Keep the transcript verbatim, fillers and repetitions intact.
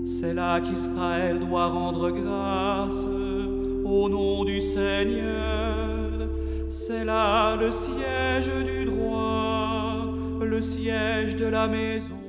C'est là qu'Israël doit rendre grâce au nom du Seigneur. C'est là le siège du droit, le siège de la maison.